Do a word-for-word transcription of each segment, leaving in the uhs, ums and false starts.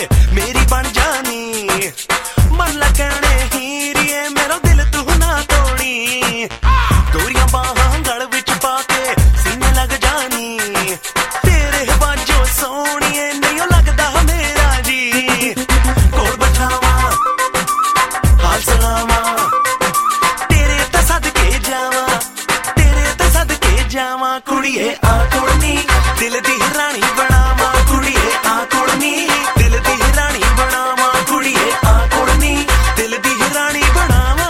मेरी बन जानी मन लगने हीरिए मेरो दिल तू ना तोड़ी गोरियां बाहां गल विच पाके सीने लग जानी तेरे बाजो सोनिए नहीं लगदा मेरा जी कोल बैठावा हाल सलामा तेरे ते सदके जावा तेरे ते सदके जावा कुड़िए आ कुड़नी दिल दी रानी बनावा कुड़िए आ कुड़नी दिल दी रानी बनावा कुड़िए आ कुड़नी दिल दी रानी बनावा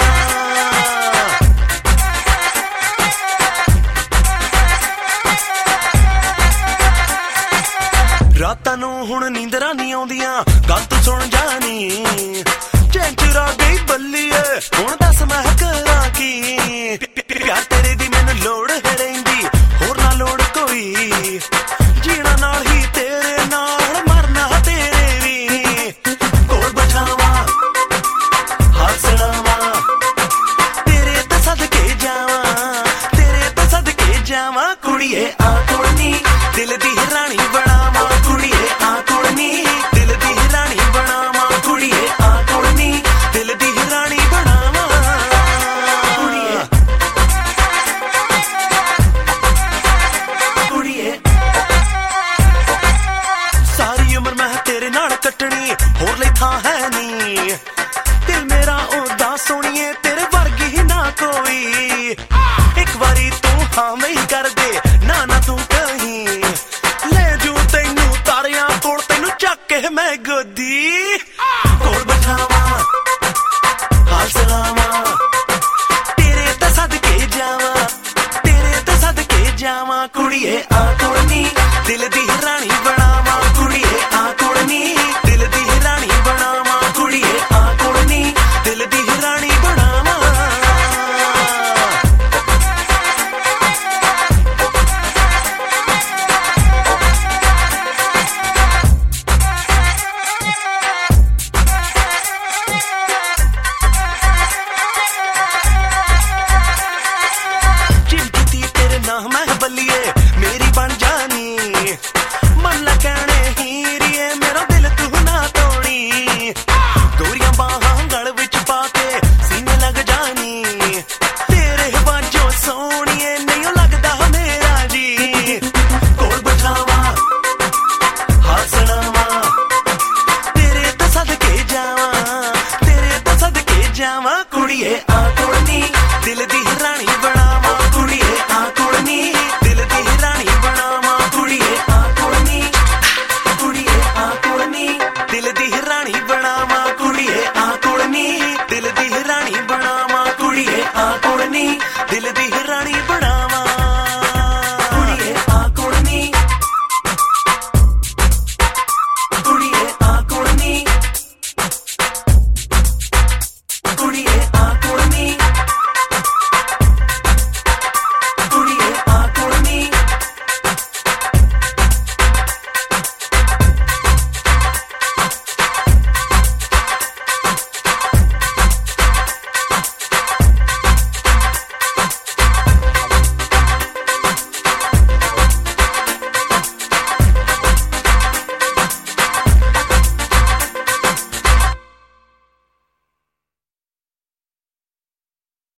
रातां नूं हुण नींदरां नहीं आउंदियां गल तू सुन जानी चैंचरा गई बल्लीए हुण दस मैं करां की प्यार तेरे दी मैनूं लोड़ है रहिंदी होर ना लोड़ कोई जीना नाल ही तेरे नाल मरना तेरे भी कोल बैठावा हाल सलामा तेरे ते सदके जावा तेरे ते सदके जावा कुड़िए आ कुड़नी दिल दी रानी बनावा कुड़िए आ कुड़नी दिल दी रानी बनावा कुड़िए आ कुड़नी दिल दी रानी बनावा कुड़िए कुड़िए सारी उम्र मैं तेरे नाल कटनी होर लई थां है नी दिल मेरा ओदा सोनिए तेरे वर्गी ही ना कोई एक बारी तू हाँ मैं ही कर दे ना ना तू कहीं ले जू तैनू तारियां कोल तैनू चक के मैं गोदी कोल बैठावा